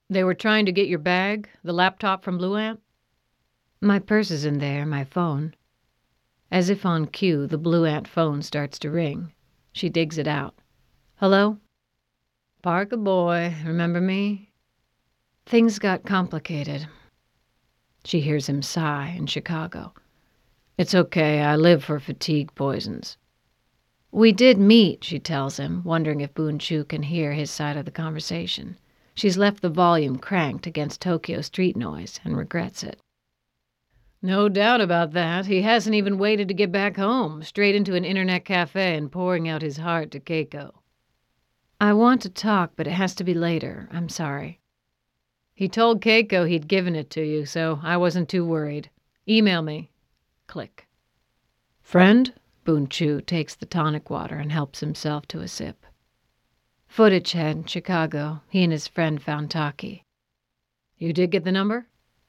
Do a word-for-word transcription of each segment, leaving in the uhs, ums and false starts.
They were trying to get your bag, the laptop from Blue Ant? My purse is in there, my phone. As if on cue, the Blue Ant phone starts to ring. She digs it out. Hello? Parker boy, remember me? Things got complicated. She hears him sigh in Chicago. It's okay, I live for fatigue poisons. We did meet, she tells him, wondering if Boon Chu can hear his side of the conversation. She's left the volume cranked against Tokyo street noise and regrets it. No doubt about that. He hasn't even waited to get back home, straight into an internet cafe and pouring out his heart to Keiko. I want to talk, but it has to be later. I'm sorry. He told Keiko he'd given it to you, so I wasn't too worried. Email me. Click. Friend? Boon Chu takes the tonic water and helps himself to a sip. Footage head, Chicago. He and his friend found Taki. You did get the number?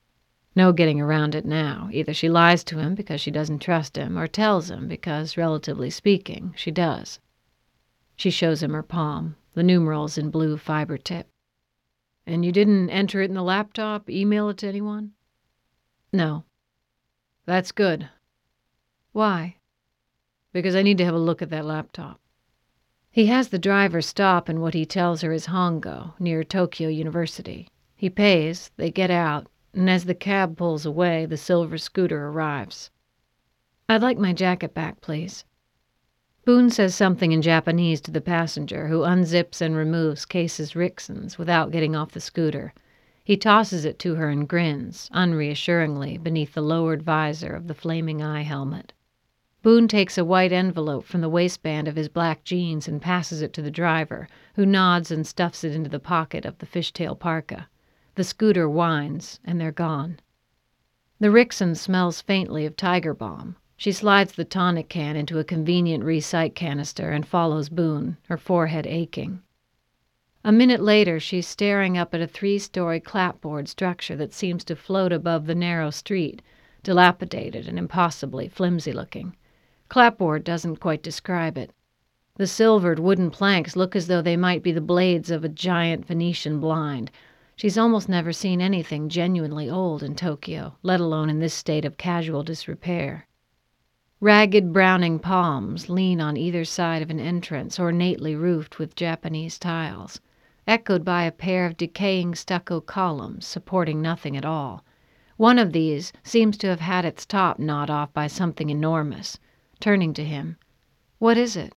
No getting around it now. Either she lies to him because she doesn't trust him, or tells him because, relatively speaking, she does. She shows him her palm, the numerals in blue fiber tip. And you didn't enter it in the laptop, email it to anyone? No. That's good. Why? Because I need to have a look at that laptop. He has the driver stop in what he tells her is Hongo, near Tokyo University. He pays, they get out, and as the cab pulls away, the silver scooter arrives. I'd like my jacket back, please. Boone says something in Japanese to the passenger, who unzips and removes Case's Rixon's without getting off the scooter. He tosses it to her and grins, unreassuringly, beneath the lowered visor of the flaming eye helmet. Boone takes a white envelope from the waistband of his black jeans and passes it to the driver, who nods and stuffs it into the pocket of the fishtail parka. The scooter whines, and they're gone. The Rixon smells faintly of Tiger Balm. She slides the tonic can into a convenient recyc canister and follows Boone, her forehead aching. A minute later, she's staring up at a three-story clapboard structure that seems to float above the narrow street, dilapidated and impossibly flimsy-looking. Clapboard doesn't quite describe it. The silvered wooden planks look as though they might be the blades of a giant Venetian blind. She's almost never seen anything genuinely old in Tokyo, let alone in this state of casual disrepair. Ragged browning palms lean on either side of an entrance ornately roofed with Japanese tiles, echoed by a pair of decaying stucco columns supporting nothing at all. One of these seems to have had its top gnawed off by something enormous. Turning to him, "What is it?"